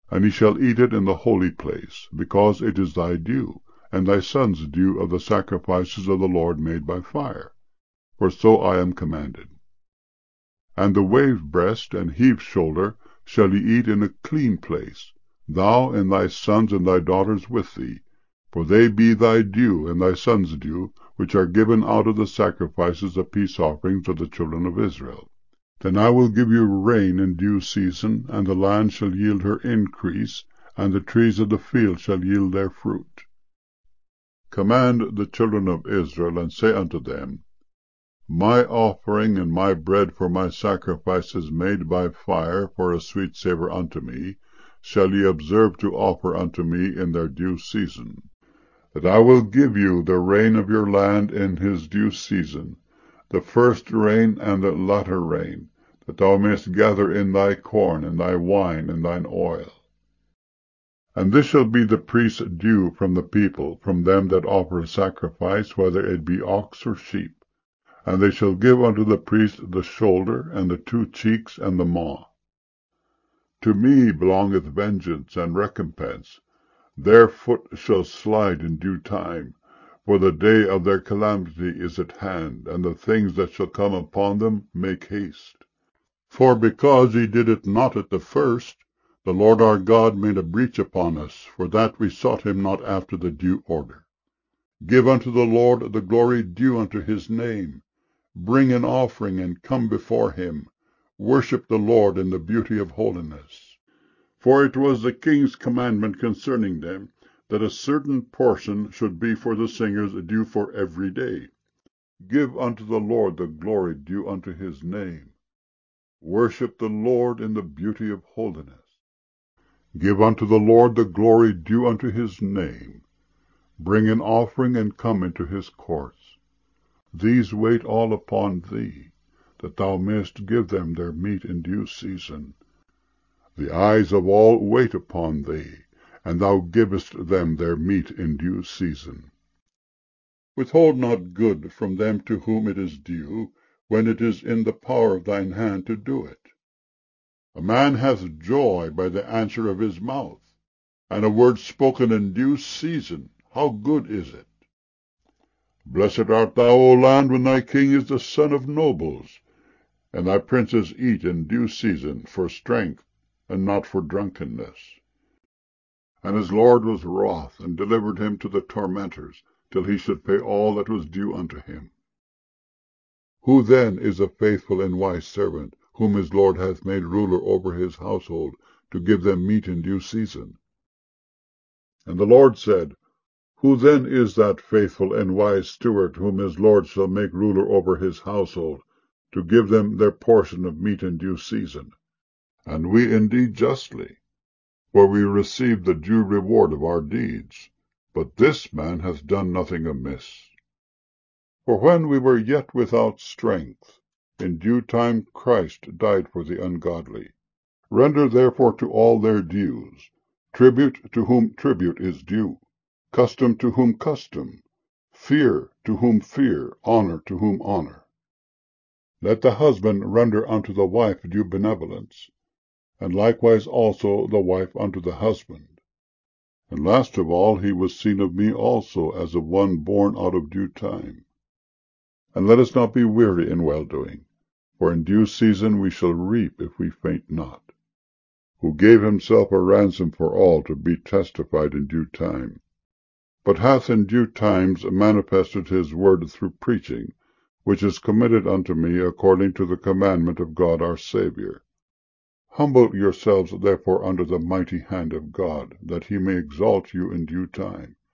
And he shall eat it in the holy place, because it is thy due, and thy son's due of the sacrifices of the Lord made by fire. For so I am commanded. And the wave breast and heave shoulder shall ye eat in a clean place, thou and thy sons and thy daughters with thee, for they be thy due and thy sons' due, which are given out of the sacrifices of peace offerings of the children of Israel. Then I will give you rain in due season, and the land shall yield her increase, and the trees of the field shall yield their fruit. Command the children of Israel, and say unto them, My offering and my bread for my sacrifices made by fire for a sweet savour unto me, shall ye observe to offer unto me in their due season. That I will give you the rain of your land in his due season, the first rain and the latter rain, that thou mayest gather in thy corn, and thy wine, and thine oil. And this shall be the priest's due from the people, from them that offer a sacrifice, whether it be ox or sheep. And they shall give unto the priest the shoulder, and the 2 cheeks, and the maw. To me belongeth vengeance and recompense. Their foot shall slide in due time, for the day of their calamity is at hand, and the things that shall come upon them make haste. For because ye did it not at the first, the Lord our God made a breach upon us, for that we sought him not after the due order. Give unto the Lord the glory due unto his name. Bring an offering, and come before him. Worship the Lord in the beauty of holiness. For it was the king's commandment concerning them, that a certain portion should be for the singers due for every day. Give unto the Lord the glory due unto his name. Worship the Lord in the beauty of holiness. Give unto the Lord the glory due unto his name. Bring an offering, and come into his courts. These wait all upon thee, that thou mayest give them their meat in due season. The eyes of all wait upon thee, and thou givest them their meat in due season. Withhold not good from them to whom it is due, when it is in the power of thine hand to do it. A man hath joy by the answer of his mouth, and a word spoken in due season, how good is it! Blessed art thou, O land, when thy king is the son of nobles, and thy princes eat in due season, for strength, and not for drunkenness. And his Lord was wroth, and delivered him to the tormentors, till he should pay all that was due unto him. Who then is a faithful and wise servant, whom his Lord hath made ruler over his household, to give them meat in due season? And the Lord said, Who then is that faithful and wise steward, whom his Lord shall make ruler over his household, to give them their portion of meat in due season? And we indeed justly, for we receive the due reward of our deeds. But this man hath done nothing amiss. For when we were yet without strength, in due time Christ died for the ungodly. Render therefore to all their dues, tribute to whom tribute is due, custom to whom custom, fear to whom fear, honor to whom honor. Let the husband render unto the wife due benevolence, and likewise also the wife unto the husband. And last of all, he was seen of me also as of one born out of due time. And let us not be weary in well-doing, for in due season we shall reap if we faint not. Who gave himself a ransom for all, to be testified in due time, but hath in due times manifested his word through preaching, which is committed unto me according to the commandment of God our Saviour. Humble yourselves therefore under the mighty hand of God, that he may exalt you in due time,